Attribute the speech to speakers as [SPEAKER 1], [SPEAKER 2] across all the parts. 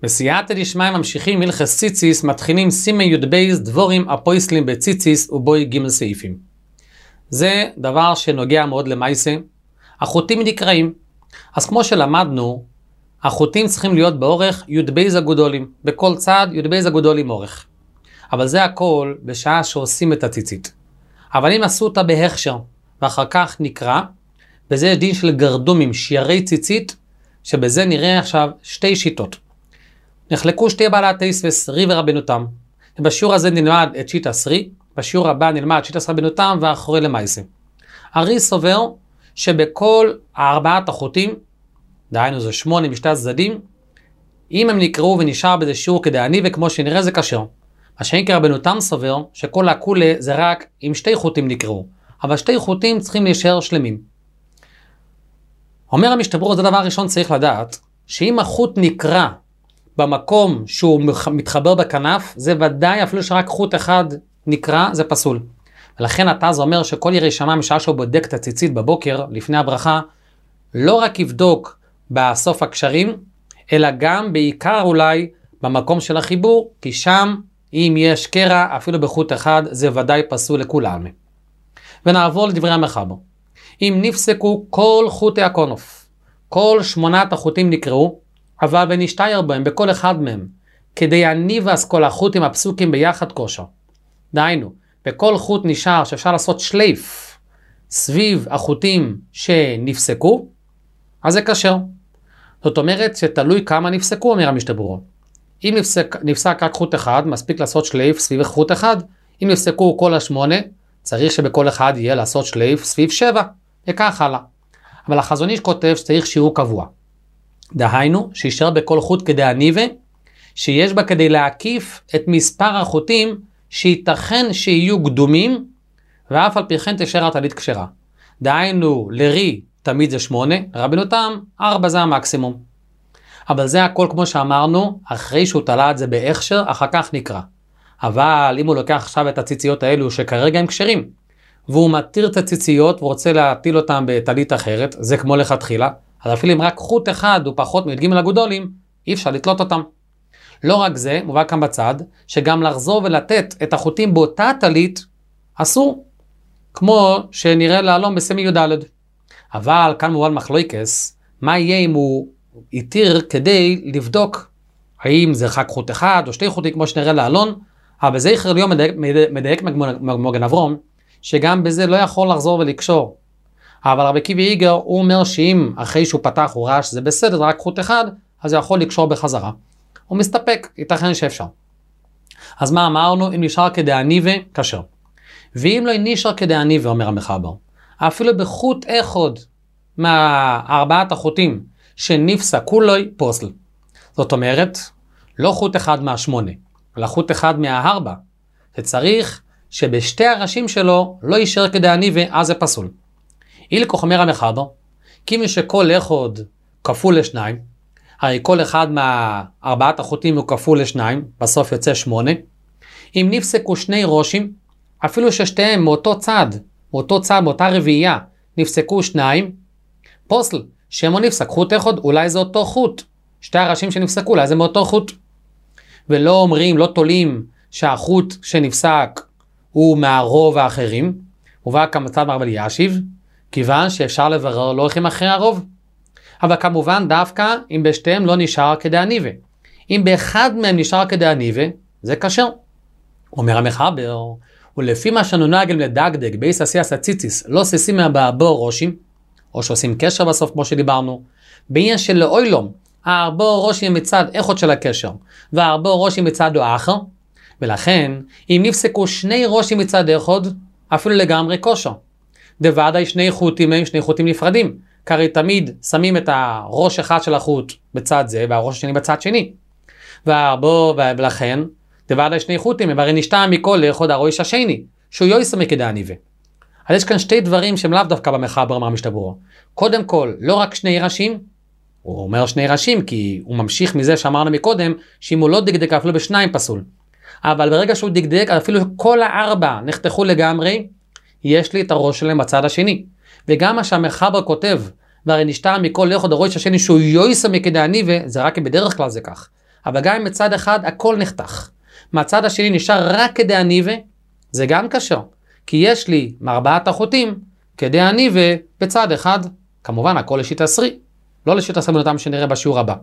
[SPEAKER 1] בסייעתא דשמיא ממשיכים הלכות ציציס, מתחילים סימן י"ב דבורים הפויסלים בציציס ובוי ג' סעיפים. זה דבר שנוגע מאוד למעשה. החוטים נקראים. אז כמו שלמדנו, החוטים צריכים להיות באורך י"ב הגדולים. בכל צד י"ב הגדולים אורך. אבל זה הכל בשעה שעושים את הציצית. אבל אם עשו אותה בהכשר ואחר כך נקרא, בזה דין של גרדומים, שיירי ציצית, שבזה נראה עכשיו שתי שיטות. נחלקו שתי בעלת תוספות רי ורבנו תם. בשיעור הזה נלמד את שיטת רי, בשיעור הבא נלמד שיטת רבנו תם ואחורי למעשה. הרי סובר שבכל ארבעת החוטים, דהיינו זה 8 משתי הצדדים, אם הם נקראו ונשאר בזה שיעור כדעני וכמו שנראה זה כשר. מה שאין כרבנו תם סובר שכל הכולה זה רק אם שתי חוטים נקראו, אבל שתי חוטים צריכים להישאר שלמים. אומר המשתברור, זה דבר ראשון צריך לדעת, שאם החוט נקרא במקום שהוא מתחבר בכנף, זה ודאי אפילו שרק חוט אחד נקרא, זה פסול. ולכן התז אומר שכל ירי שמע משעה שהוא בודק את הציצית בבוקר, לפני הברכה, לא רק יבדוק בסוף הקשרים, אלא גם בעיקר אולי במקום של החיבור, כי שם אם יש קרע, אפילו בחוט אחד, זה ודאי פסול לכולם. ונעבור לדברי המחבר. אם נפסקו כל חוטי הקונוף, כל 8 החוטים נקראו, אבל ונשתייר בהם בכל אחד מהם, כדי יניבס כל החוטים הפסוקים ביחד כושר. דהיינו, בכל חוט נשאר שאפשר לעשות שלייף סביב החוטים שנפסקו, אז זה כשר. זאת אומרת שתלוי כמה נפסקו, אומר המשתברור. אם נפסק רק חוט אחד, מספיק לעשות שלייף סביב חוט אחד. אם נפסקו כל 8, צריך שבכל אחד יהיה לעשות שלייף סביב 7, וכך הלאה. אבל החזון איש כותב שצריך שיעור קבוע. דהיינו, שישאר בכל חוט כדעניבה, שיש בה כדי להקיף את מספר החוטים שייתכן שיהיו קדומים, ואף על פי כן תשאר הטלית כשרה. דהיינו, לרי תמיד זה 8, רבנו תם 4 זה המקסימום. אבל זה הכל כמו שאמרנו, אחרי שהוא תלה את זה בהכשר, אחר כך נקרא. אבל אם הוא לוקח עכשיו את הציציות האלו שכרגע הם כשרים, והוא מתיר את הציציות ורוצה להטיל אותם בטלית אחרת, זה כמו לכתחילה, אז אפילו אם רק חוט אחד הוא פחות מג' הגדולים, אי אפשר לתלות אותם. לא רק זה, מובא כאן בצד, שגם לחזור ולתת את החוטים באותה טלית, אסור. כמו שנראה לעלום בסמי י"ד. אבל כאן מובן מחלוקס, מה יהיה אם הוא יתיר כדי לבדוק, האם זה רק חוט אחד או 2 חוטים כמו שנראה לעלון, אבל בזה יחר ליום מדייק מגן אברום, שגם בזה לא יכול לחזור ולקשור. אבל רבי עקיבא איגר הוא אומר שאם אחרי שהוא פתח הוא ראה שזה בסדר, רק חוט אחד, אז הוא יכול לקשור בחזרה. הוא מסתפק, ייתכן שאפשר. אז מה אמרנו? אם נשאר כדעניבה, כשר. ואם לא נשאר כדעניבה, אומר המחבר, אפילו בחוט אחד מהארבעת החוטים שנפסק כולוי פוסל. זאת אומרת, לא חוט אחד מה8, אלא חוט אחד מה4. וצריך שבשתי הראשים שלו לא יישאר כדעניבה, אז זה פסול. אילקוך אומר המחבר, כי משכל אחד כפול ל2, הרי כל אחד מהארבעת החוטים הוא כפול ל2, בסוף יוצא 8. אם נפסקו 2 ראשים, אפילו ששתיהם מאותו צד, מאותה רביעייה, נפסקו 2, פוסל, שמו נפסק חוט אחד, אולי זה אותו חוט. 2 הראשים שנפסקו, אולי זה מאותו חוט. ולא אומרים, לא תולים שהחוט שנפסק הוא מהרוב האחרים, ובא כמצב מרבל ישיב, כיוון שאפשר לברר לא הולכים אחרי הרוב. אבל כמובן דווקא אם בשתיהם לא נשאר כדעניבה. אם באחד מהם נשאר כדעניבה, זה כשר. אומר המחבר, ולפי מה שנונגל לדגדג בייס עשייה סציציס, לא ססים מהבאבור ראשים, או שעושים קשר בסוף כמו שדיברנו, בעניין של לאוילום, הארבעה ראשים מצד אחד של הקשר, והארבעה ראשים מצד האחר, ולכן אם נפסקו 2 ראשים מצד אחד, אפילו לגמרי כושר. דוודאי 2 חוטים הם 2 חוטים נפרדים, כי הרי תמיד שמים את הראש אחד של החוט בצד זה, והראש השני בצד שני. ולכן, דוודאי 2 חוטים, אבל נשתע מכל אחד הראש השני, שהוא יויסר מכדעניבה. אז יש כאן 2 דברים שהם לאו דווקא במחבר מהמשתברור. קודם כל, לא רק 2 ראשים, הוא אומר 2 ראשים, כי הוא ממשיך מזה שאמרנו מקודם, שאם הוא לא דקדק אפילו ב2 פסול. אבל ברגע שהוא דקדק, אפילו כל 4 נחתכו לגמרי, יש לי את הראש שלהם בצד השני. וגם מה שהמחבר כותב, והרי נשתע מכל אחד הראש השני שהוא יויסר מכדעניבה, זה רק בדרך כלל זה כך. אבל גם אם מצד אחד הכל נחתך, מהצד השני נשאר רק כדעניבה, זה גם קשר. כי יש לי מארבעת החוטים כדעניבה בצד אחד, כמובן הכל לשיטה סרי, לא לשיטה סרי בנותם שנראה בשיעור הבא.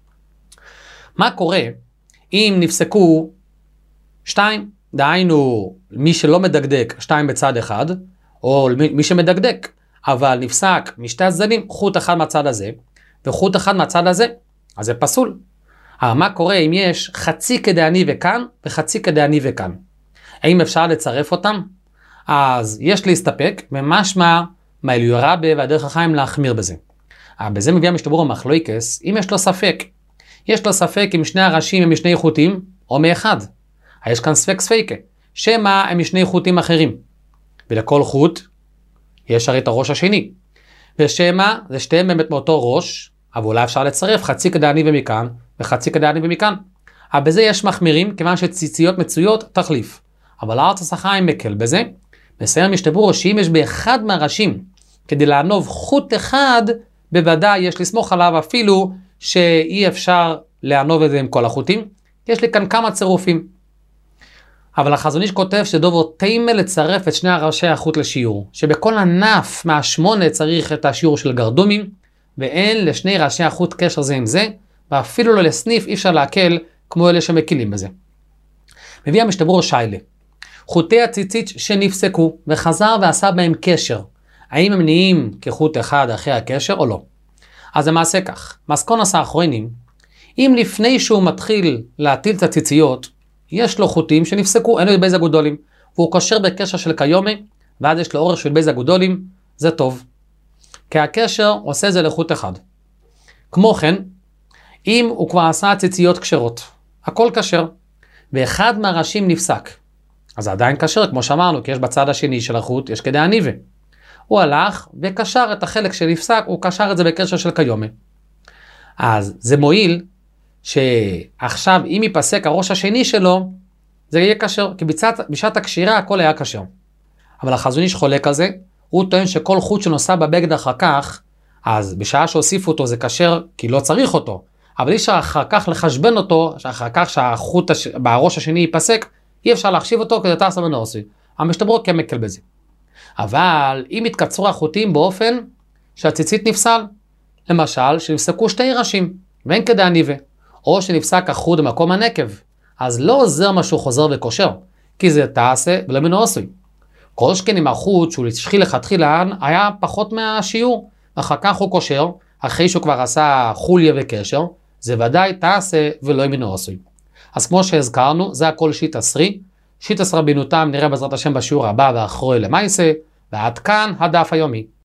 [SPEAKER 1] מה קורה אם נפסקו 2, דהיינו מי שלא מדקדק 2 בצד אחד, או מי שמדקדק, אבל נפסק משתי הצדדים חוט אחד מהצד הזה, וחוט אחד מהצד הזה, אז זה פסול. אבל מה קורה אם יש חצי כדעניבה כאן, וחצי כדעניבה כאן? האם אפשר לצרף אותם? אז יש להסתפק, ומשמע מהעליו רבה והדרך החיים להחמיר בזה. בזה מביא המשתברור המחלוקס, אם יש לו ספק. יש לו ספק אם שני הראשים הם משני חוטים, או מאחד. יש כאן ספק ספיקה, שמה הם משני חוטים אחרים. ולכל חוט יש הרי את הראש השני. ושמה זה שתיהם באמת מאותו ראש, אבל אולי אפשר לצרף חצי כדעניבה מכאן, וחצי כדעניבה מכאן. אבל בזה יש מחמירים, כיוון שציציות מצויות תחליף. אבל הארץ החיים מקל בזה. מסיים המשתברור שאם יש באחד מהראשים, כדי לענוב חוט אחד, בוודאי יש לסמוך עליו אפילו שאי אפשר לענוב את זה עם כל החוטים. יש לי כאן כמה צירופים. אבל החזון איש כותב שדובר תימא לצרף את שני ראשי החוט לשיעור, שבכל ענף מה8 צריך את השיעור של גרדומים, ואין לשני ראשי החוט קשר זה עם זה, ואפילו לא לסניף אי אפשר להקל כמו אלה שמקילים בזה. מביא המשתברור שיילה. חוטי הציצית שנפסקו וחזר ועשה בהם קשר, האם הם נהיים כחוט אחד אחרי הקשר או לא? אז למעשה כך, מסקונוס האחרונים, אם לפני שהוא מתחיל להטיל את הציציות, יש לו חוטים שנפסקו, אין לו בייז הגודולים, והוא קושר בקשר של קיומי, ואז יש לו אורך של בייז הגודולים, זה טוב. כי הקשר עושה זה לחוט אחד. כמו כן, אם הוא כבר עשה ציציות קשרות, הכל קשר, ואחד מהראשים נפסק, אז זה עדיין קשר, כמו שאמרנו, כי יש בצד השני של החוט, יש כדעניבה. הוא הלך וקשר את החלק שנפסק, הוא קשר את זה בקשר של קיומי. אז זה מועיל, שעכשיו אם ייפסק הראש השני שלו, זה יהיה קשר, כי בשעת הקשירה הכל היה קשר. אבל החזון איש חולק על זה, הוא טוען שכל חוט שנוסע בבגד אחר כך, אז בשעה שהוסיפו אותו זה קשר, כי לא צריך אותו, אבל אי אפשר אחר כך לחשבן אותו, אחר כך שהחוט בראש השני ייפסק, אי אפשר להחשיב אותו כדי תעשה מנוסי. המשתברור כמקל בזה. אבל אם יתקצרו החוטים באופן שהציצית נפסל, למשל שנפסקו שתי ראשים, ואין כדעניבה, או שנפסק החוט במקום הנקב, אז לא עוזר משהו חוזר וקושר, כי זה תעשה ולא מנוסי. כל שכן עם החוט שהוא לשחיל לכתחילה היה פחות מהשיעור, אחר כך הוא קושר, אחרי שהוא כבר עשה חוליה וקשר, זה ודאי תעשה ולא מנוסי. אז כמו שהזכרנו, זה הכל שיטה סרי, שיטה סרבינותם נראה בעזרת השם בשיעור הבא והאחרון למעשה, ועד כאן הדף היומי.